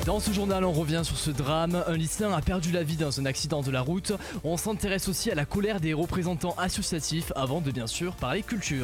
Dans ce journal, on revient sur ce drame. Un lycéen a perdu la vie dans un accident de la route. On s'intéresse aussi à la colère des représentants associatifs avant de bien sûr parler culture.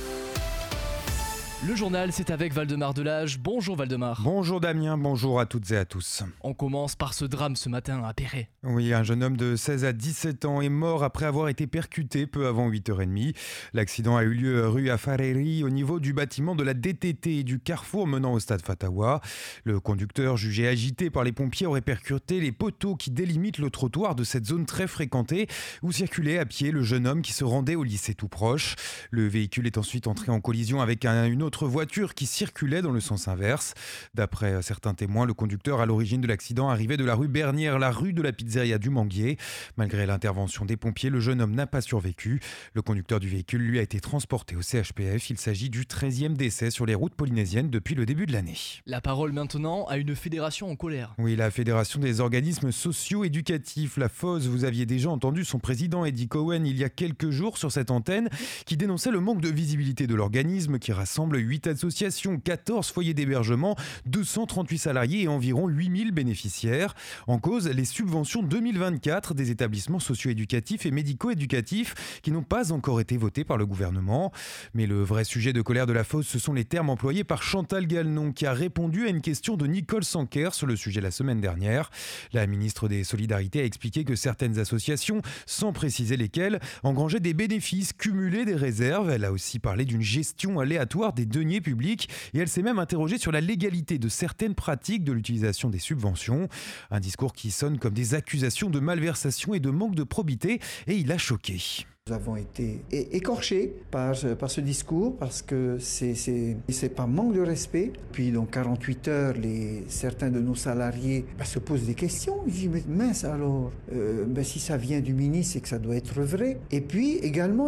Le journal, c'est avec Valdemar Delage. Bonjour Valdemar. Bonjour Damien, bonjour à toutes et à tous. On commence par ce drame ce matin à Perret. Oui, un jeune homme de 16 à 17 ans est mort après avoir été percuté peu avant 8h30. L'accident a eu lieu rue Afareri au niveau du bâtiment de la DTT et du carrefour menant au stade Fatawa. Le conducteur, jugé agité par les pompiers, aurait percuté les poteaux qui délimitent le trottoir de cette zone très fréquentée où circulait à pied le jeune homme qui se rendait au lycée tout proche. Le véhicule est ensuite entré en collision avec une autre voiture qui circulait dans le sens inverse. D'après certains témoins, le conducteur à l'origine de l'accident arrivait de la rue Bernière, la rue de la pizzeria du Manguier. Malgré l'intervention des pompiers, le jeune homme n'a pas survécu. Le conducteur du véhicule, lui, a été transporté au CHPF. Il s'agit du 13e décès sur les routes polynésiennes depuis le début de l'année. La parole maintenant à une fédération en colère. Oui, la Fédération des organismes socio-éducatifs, la FOS. Vous aviez déjà entendu son président Eddie Cohen il y a quelques jours sur cette antenne qui dénonçait le manque de visibilité de l'organisme qui rassemble 8 associations, 14 foyers d'hébergement, 238 salariés et environ 8000 bénéficiaires. En cause, les subventions 2024 des établissements socio-éducatifs et médico-éducatifs qui n'ont pas encore été votés par le gouvernement. Mais le vrai sujet de colère de la FOS, ce sont les termes employés par Chantal Gallnon qui a répondu à une question de Nicole Sanquer sur le sujet la semaine dernière. La ministre des Solidarités a expliqué que certaines associations, sans préciser lesquelles, engrangeaient des bénéfices, cumulaient des réserves. Elle a aussi parlé d'une gestion aléatoire des deniers publics et elle s'est même interrogée sur la légalité de certaines pratiques de l'utilisation des subventions. Un discours qui sonne comme des accusations de malversation et de manque de probité et il a choqué. Nous avons été écorchés par ce discours parce que c'est par manque de respect. Puis dans 48 heures, certains de nos salariés se posent des questions. Ils disent mais mince alors, si ça vient du ministre, c'est que ça doit être vrai. Et puis également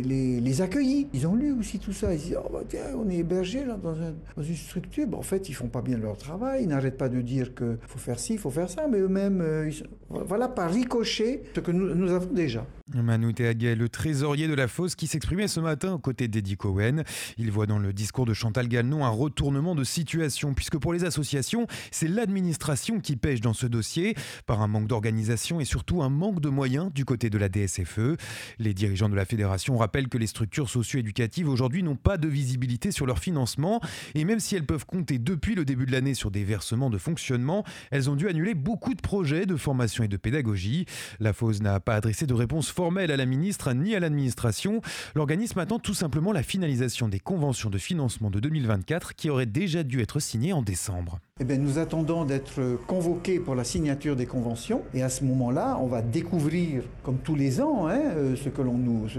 les accueillis. Ils ont lu aussi tout ça. Ils disent tiens, on est hébergés là dans une structure. En fait, ils font pas bien leur travail. Ils n'arrêtent pas de dire qu'il faut faire ci, il faut faire ça, mais eux-mêmes, voilà par ricochet ce que nous avons déjà. Manu Teaguet, le trésorier de la FOS qui s'exprimait ce matin aux côtés d'Eddie Cohen. Il voit dans le discours de Chantal Gallnon un retournement de situation puisque pour les associations, c'est l'administration qui pêche dans ce dossier par un manque d'organisation et surtout un manque de moyens du côté de la DSFE. Les dirigeants de la fédération rappellent que les structures socio-éducatives aujourd'hui n'ont pas de visibilité sur leur financement et même si elles peuvent compter depuis le début de l'année sur des versements de fonctionnement, elles ont dû annuler beaucoup de projets de formation et de pédagogie. La FOS n'a pas adressé de réponse formelle à la ministre ni à l'administration. L'organisme attend tout simplement la finalisation des conventions de financement de 2024 qui auraient déjà dû être signées en décembre. Nous attendons d'être convoqués pour la signature des conventions et à ce moment-là, on va découvrir, comme tous les ans, ce que l'on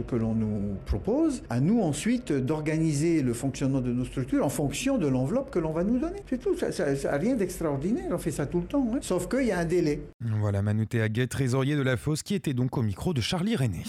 nous propose. À nous ensuite d'organiser le fonctionnement de nos structures en fonction de l'enveloppe que l'on va nous donner. C'est tout, ça n'a rien d'extraordinaire, on fait ça tout le temps. Sauf qu'il y a un délai. Voilà Manu Teaguet, trésorier de la FOS, qui était donc au micro de Charlie René.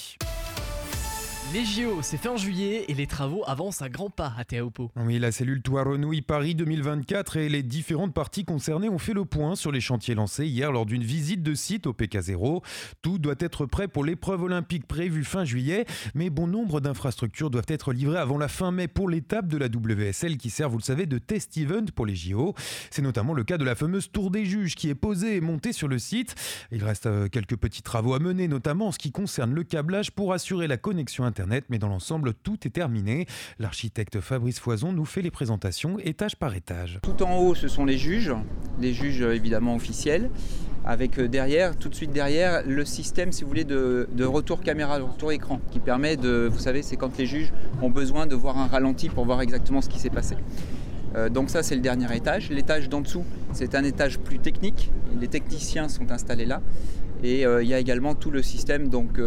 Les JO, c'est fin juillet et les travaux avancent à grands pas à Teahupo'o. Oui, la cellule Toit Renouille Paris 2024 et les différentes parties concernées ont fait le point sur les chantiers lancés hier lors d'une visite de site au PK0. Tout doit être prêt pour l'épreuve olympique prévue fin juillet, mais bon nombre d'infrastructures doivent être livrées avant la fin mai pour l'étape de la WSL qui sert, vous le savez, de test event pour les JO. C'est notamment le cas de la fameuse tour des juges qui est posée et montée sur le site. Il reste quelques petits travaux à mener, notamment en ce qui concerne le câblage pour assurer la connexion Internet, mais dans l'ensemble, tout est terminé. L'architecte Fabrice Foison nous fait les présentations étage par étage. Tout en haut, ce sont les juges évidemment officiels, avec tout de suite derrière, le système, si vous voulez, de retour caméra, de retour écran, qui permet vous savez, c'est quand les juges ont besoin de voir un ralenti pour voir exactement ce qui s'est passé. Donc ça, c'est le dernier étage. L'étage d'en dessous, c'est un étage plus technique. Les techniciens sont installés là. Et il y a également tout le système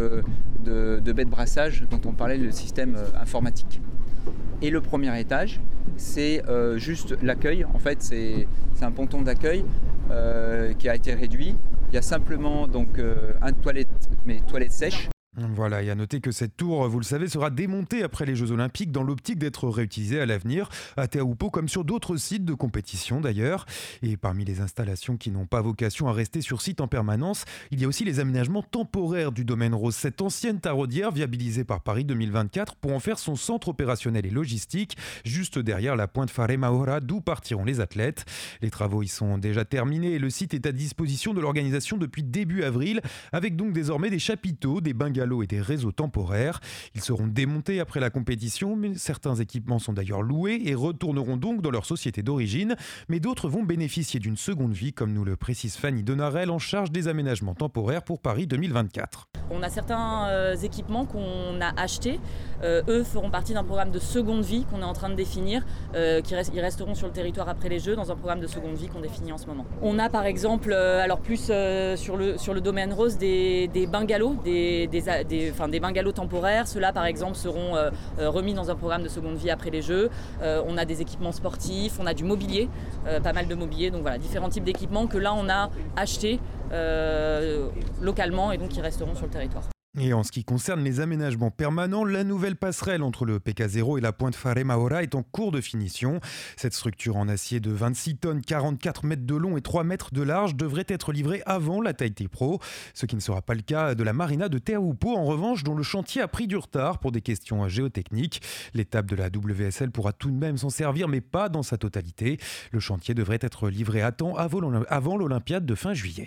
de baies de brassage dont on parlait, le système informatique. Et le premier étage, c'est juste l'accueil. En fait, c'est un ponton d'accueil qui a été réduit. Il y a simplement une toilette, mais toilette sèche. Voilà, et à noter que cette tour, vous le savez, sera démontée après les Jeux Olympiques dans l'optique d'être réutilisée à l'avenir, à Teahupo'o comme sur d'autres sites de compétition d'ailleurs. Et parmi les installations qui n'ont pas vocation à rester sur site en permanence, il y a aussi les aménagements temporaires du domaine Rose, cette ancienne taraudière viabilisée par Paris 2024 pour en faire son centre opérationnel et logistique, juste derrière la pointe Fare Maura d'où partiront les athlètes. Les travaux y sont déjà terminés et le site est à disposition de l'organisation depuis début avril, avec donc désormais des chapiteaux, des bungalows et des réseaux temporaires. Ils seront démontés après la compétition, mais certains équipements sont d'ailleurs loués et retourneront donc dans leur société d'origine, mais d'autres vont bénéficier d'une seconde vie, comme nous le précise Fanny Donarel, en charge des aménagements temporaires pour Paris 2024. On a certains équipements qu'on a achetés, eux feront partie d'un programme de seconde vie qu'on est en train de définir, ils resteront sur le territoire après les Jeux dans un programme de seconde vie qu'on définit en ce moment. On a par exemple, alors plus sur le domaine Rose, des bungalows, des bungalows temporaires. Ceux-là par exemple seront remis dans un programme de seconde vie après les Jeux. On a des équipements sportifs, on a du mobilier, pas mal de mobilier, donc voilà, différents types d'équipements que là on a achetés localement et donc qui resteront sur le territoire. Et en ce qui concerne les aménagements permanents, la nouvelle passerelle entre le PK0 et la pointe Fare Maura est en cours de finition. Cette structure en acier de 26 tonnes, 44 mètres de long et 3 mètres de large devrait être livrée avant la Tahiti Pro, ce qui ne sera pas le cas de la marina de Teahupo'o, en revanche, dont le chantier a pris du retard pour des questions géotechniques. L'étape de la WSL pourra tout de même s'en servir, mais pas dans sa totalité. Le chantier devrait être livré à temps avant l'Olympiade de fin juillet.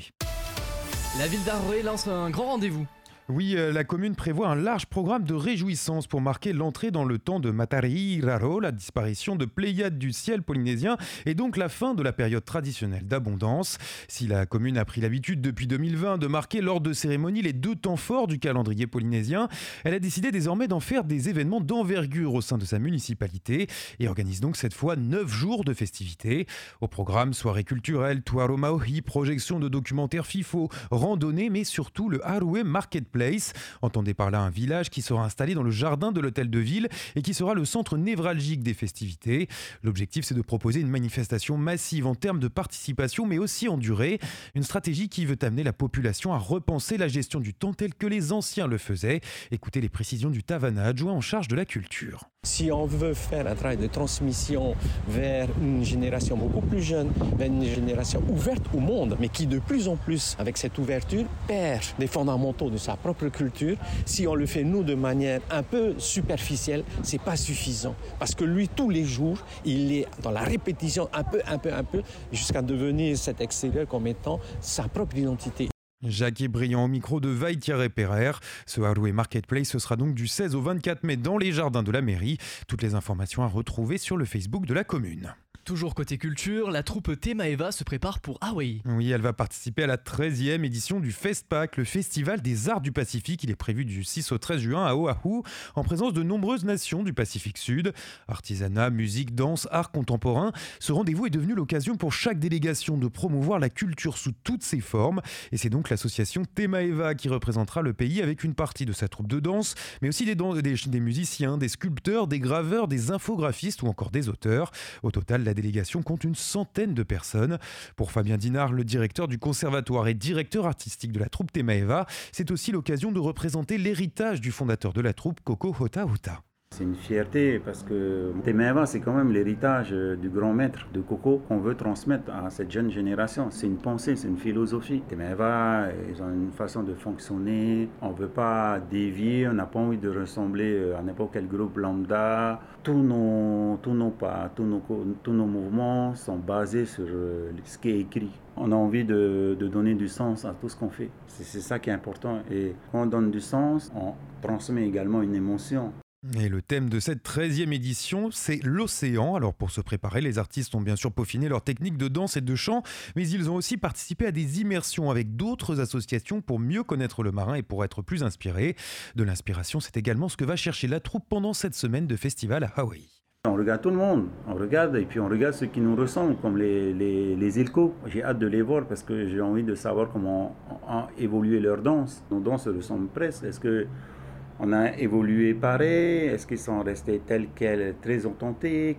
La ville d'Aroé lance un grand rendez-vous. Oui, la commune prévoit un large programme de réjouissances pour marquer l'entrée dans le temps de Matari Raro, la disparition de Pléiades du ciel polynésien et donc la fin de la période traditionnelle d'abondance. Si la commune a pris l'habitude depuis 2020 de marquer lors de cérémonies les 2 temps forts du calendrier polynésien, elle a décidé désormais d'en faire des événements d'envergure au sein de sa municipalité et organise donc cette fois 9 jours de festivités. Au programme, soirée culturelle, Tuaro Maohi, projection de documentaires FIFO, randonnée, mais surtout le Arué Marketplace. Entendez par là un village qui sera installé dans le jardin de l'hôtel de ville et qui sera le centre névralgique des festivités. L'objectif, c'est de proposer une manifestation massive en termes de participation, mais aussi en durée. Une stratégie qui veut amener la population à repenser la gestion du temps tel que les anciens le faisaient. Écoutez les précisions du Tavana, adjoint en charge de la culture. Si on veut faire un travail de transmission vers une génération beaucoup plus jeune, vers une génération ouverte au monde, mais qui de plus en plus, avec cette ouverture, perd les fondamentaux de sa propre culture, si on le fait nous de manière un peu superficielle, c'est pas suffisant. Parce que lui, tous les jours, il est dans la répétition un peu, jusqu'à devenir cet extérieur comme étant sa propre identité. Jacques est brillant au micro de Vaï-Perer. Ce Arué Marketplace, ce sera donc du 16 au 24 mai dans les jardins de la mairie. Toutes les informations à retrouver sur le Facebook de la commune. Toujours côté culture, la troupe Temaeva se prépare pour Hawaï. Oui, elle va participer à la 13e édition du FestPac, le Festival des Arts du Pacifique. Il est prévu du 6 au 13 juin à Oahu, en présence de nombreuses nations du Pacifique Sud. Artisanat, musique, danse, art contemporain. Ce rendez-vous est devenu l'occasion pour chaque délégation de promouvoir la culture sous toutes ses formes. Et c'est donc l'association Temaeva qui représentera le pays avec une partie de sa troupe de danse, mais aussi des musiciens, des sculpteurs, des graveurs, des infographistes ou encore des auteurs. Au total, la délégation compte une centaine de personnes. Pour Fabien Dinard, le directeur du conservatoire et directeur artistique de la troupe Temaeva, c'est aussi l'occasion de représenter l'héritage du fondateur de la troupe, Koko Hota-Hota. C'est une fierté parce que Temaeva, c'est quand même l'héritage du grand maître de Koko qu'on veut transmettre à cette jeune génération. C'est une pensée, c'est une philosophie. Temaeva, ils ont une façon de fonctionner. On ne veut pas dévier, on n'a pas envie de ressembler à n'importe quel groupe lambda. Tous nos pas, tous nos mouvements sont basés sur ce qui est écrit. On a envie de donner du sens à tout ce qu'on fait. C'est ça qui est important. Et quand on donne du sens, on transmet également une émotion. Et le thème de cette 13e édition, c'est l'océan. Alors pour se préparer, les artistes ont bien sûr peaufiné leurs techniques de danse et de chant, mais ils ont aussi participé à des immersions avec d'autres associations pour mieux connaître le marin et pour être plus inspirés. De l'inspiration, c'est également ce que va chercher la troupe pendant cette semaine de festival à Hawaï. On regarde tout le monde, on regarde et puis on regarde ceux qui nous ressemblent, comme les Ilko. J'ai hâte de les voir parce que j'ai envie de savoir comment a évolué leur danse. Nos danses se ressemblent presque. Est-ce qu'on a évolué pareil? Est-ce qu'ils sont restés tels quels, très authentiques?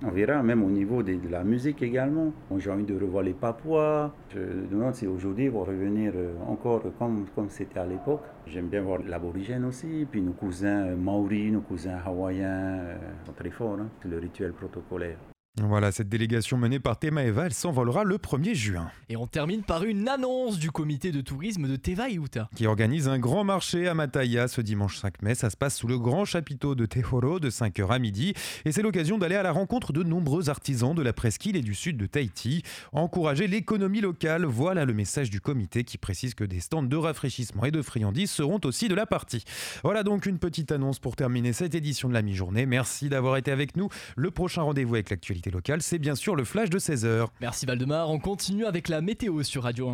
On verra même au niveau de la musique également. Bon, j'ai envie de revoir les Papouas. Je me demande si aujourd'hui ils vont revenir encore comme c'était à l'époque. J'aime bien voir l'aborigène aussi, puis nos cousins maoris, nos cousins hawaïens, sont très forts, hein. C'est le rituel protocolaire. Voilà, cette délégation menée par Temaeva, elle s'envolera le 1er juin. Et on termine par une annonce du comité de tourisme de Teva Iuta. Qui organise un grand marché à Mataya ce dimanche 5 mai. Ça se passe sous le grand chapiteau de Tehoro de 5h à midi. Et c'est l'occasion d'aller à la rencontre de nombreux artisans de la presqu'île et du sud de Tahiti. Encourager l'économie locale, voilà le message du comité qui précise que des stands de rafraîchissement et de friandises seront aussi de la partie. Voilà donc une petite annonce pour terminer cette édition de la mi-journée. Merci d'avoir été avec nous. Le prochain rendez-vous avec l'actualité locale, c'est bien sûr le flash de 16h. Merci Valdemar, on continue avec la météo sur Radio 1.